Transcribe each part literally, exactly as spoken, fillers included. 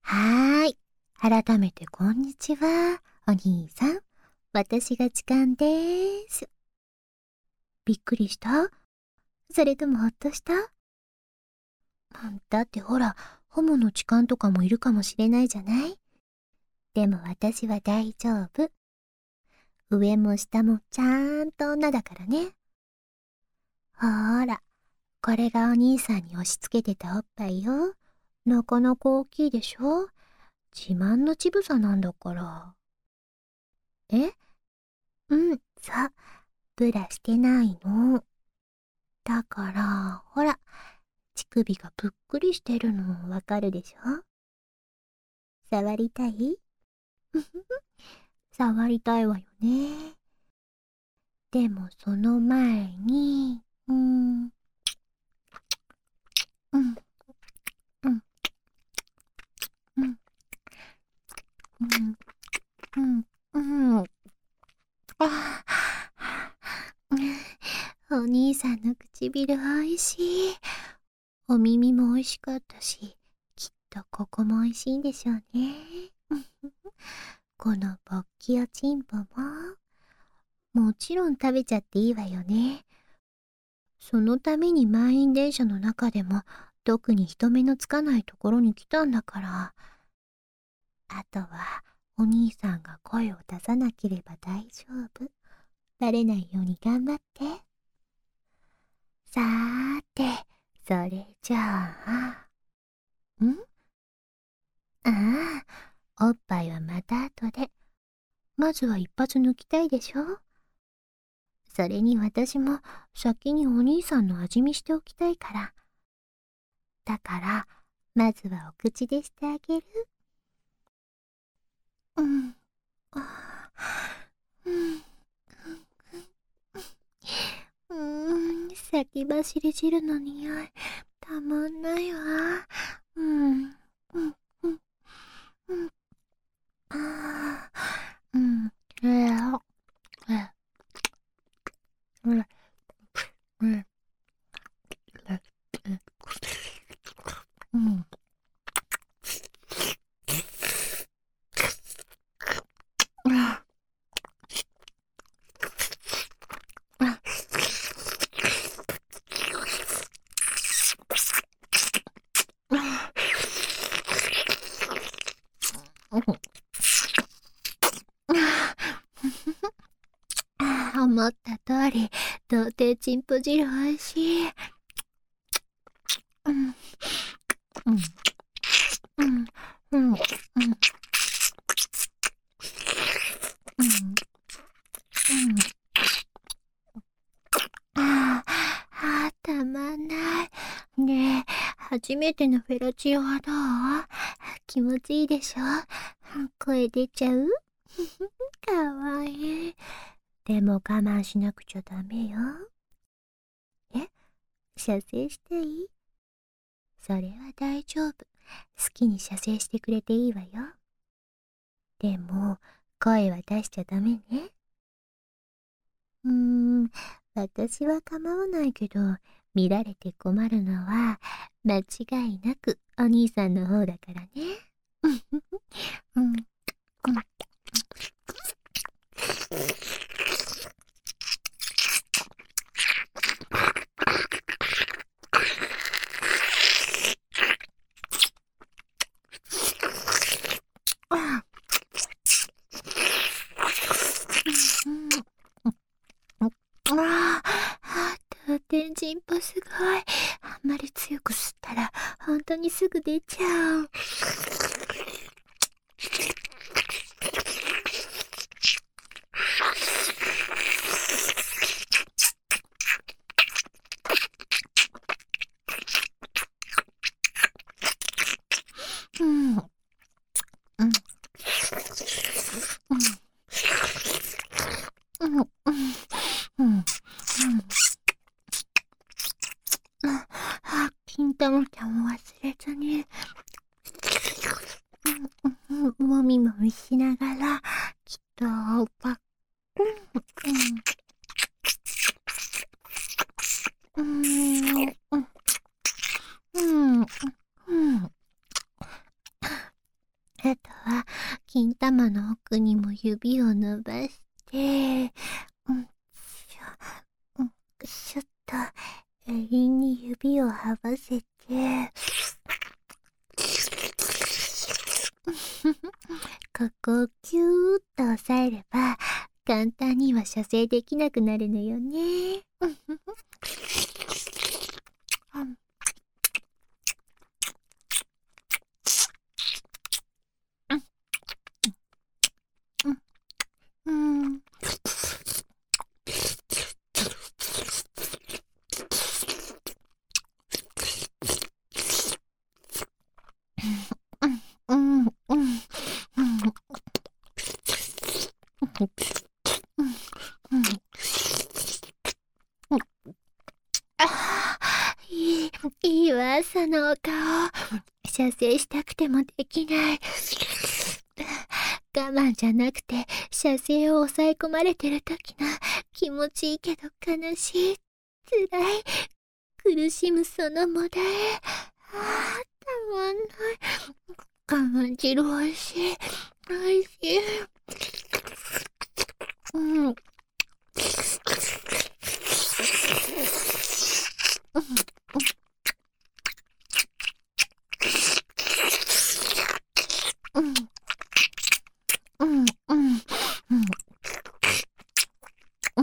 はーい。改めてこんにちは、お兄さん。私が痴漢でーす。びっくりした？それともほっとした？だってほら、ホモの痴漢とかもいるかもしれないじゃない？でも私は大丈夫。上も下もちゃんと女だからね。ほーら、これがお兄さんに押し付けてたおっぱいよ。なかなか大きいでしょ？自慢の乳房なんだから。え？うん、そう。ブラしてないの。だから、ほら、乳首がぷっくりしてるのわかるでしょ？触りたい？触りたいわよね。でもその前に、うーん、うん、うん、うん、うん、うん、うん。あお兄さんの唇おいしい。お耳も美味しかったし、きっとここも美味しいんでしょうね。この勃起おちんぽも、もちろん食べちゃっていいわよね。そのために満員電車の中でも特に人目のつかないところに来たんだから。あとはお兄さんが声を出さなければ大丈夫。バレないように頑張って。さーて、それじゃあ、んああ、おっぱいはまた後で。まずは一発抜きたいでしょ？それに私も先にお兄さんの味見しておきたいから。だから、まずはお口でしてあげる。うん。あうん。うーん、先走り汁の匂い、たまんないわ。うん。うん。うん。うん。ああ。うん。えー、えー、えー、えー、えー、うん。ああ。思った通り、童貞チンポ汁おいしい。うん、うん、うん、うん、うん、うん、うん。ああ、たまんない。ねえ、初めてのフェラチオはどう？気持ちいいでしょ？声出ちゃう？かわいい。でも我慢しなくちゃダメよ。え？射精していい？それは大丈夫。好きに射精してくれていいわよ。でも、声は出しちゃダメね。うーん、私は構わないけど、見られて困るのは、間違いなくお兄さんの方だからね。うん、うん、あ、うん、うん、ああ、とてんちんぽすごい。あんまり強く吸ったら、本当にすぐ出ちゃう。うん、うん、うん、うん、うん、うん。あ、金玉ちゃんも忘れずに。うんうん、もみもみしながら、きっと、ばっ、うん、うん、うん、うん、うん、 金玉の奥にも指を伸ばして、うん、しょ、うん、しょっと、永遠に指をはばせて、ここをキューッと押さえれば、簡単には射精できなくなるのよね。うん。うん、うん、うん、あー、いい、いいわ、そのお顔。射精したくてもできない。我慢じゃなくて、射精を抑え込まれてる時の気持ちいいけど悲しい、辛い、苦しむそのもだえ。ああ、たまんない。我慢汁おいしい、おいしい。うん。うん。うん。うん。うん。うん。うん。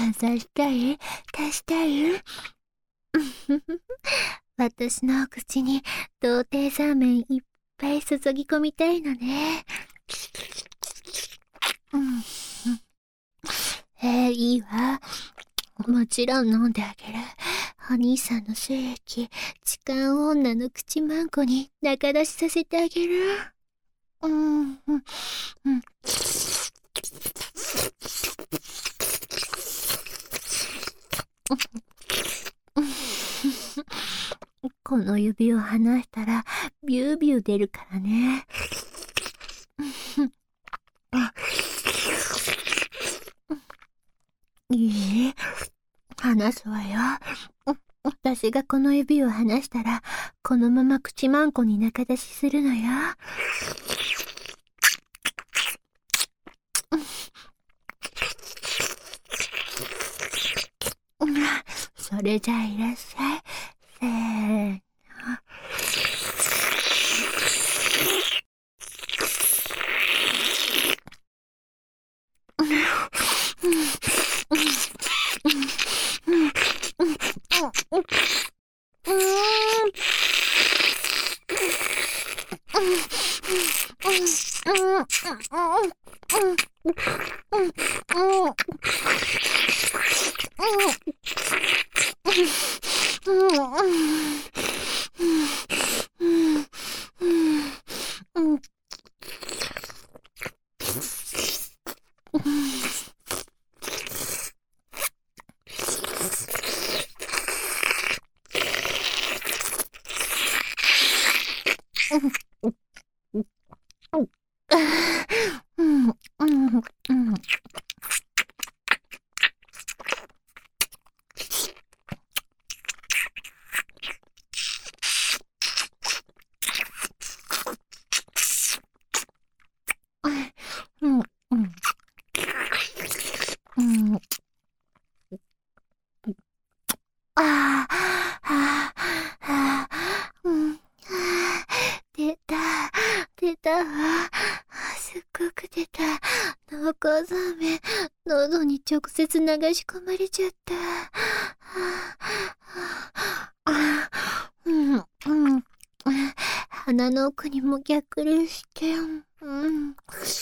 足したい？足したい？私の口に童貞ザーメンいっぱい注ぎ込みたいのね。うん。えー、いいわ。もちろん飲んであげる。お兄さんの精液、痴漢女の口マンコに仲出しさせてあげる。うん、うん、うん。この指を離したらビュービュー出るからね。いい？離すわよ。私がこの指を離したら、このまま口マンコに仲出しするのよ。それじゃあいらっしゃい。せーの。ああ、ああ、うん、出た、出たわ。すっごく出た。濃厚ザーメン、喉に直接流し込まれちゃった。あ、うん、うん。鼻の奥にも逆流して、うん。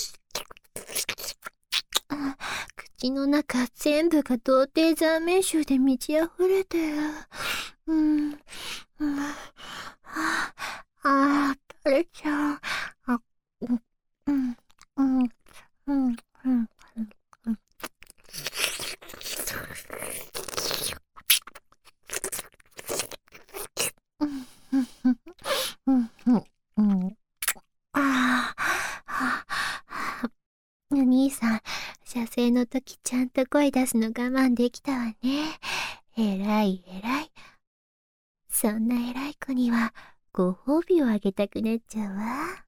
口の中全部が童貞ザーメン臭で満ち溢れてる。うん。うん。ああ、垂れちゃう。あ、うん、うん、うん、うん、うん。ああ、お兄さん、射精の時ちゃんと声出すの我慢できたわね。えらいえらい。そんな偉い子にはご褒美をあげたくなっちゃうわ。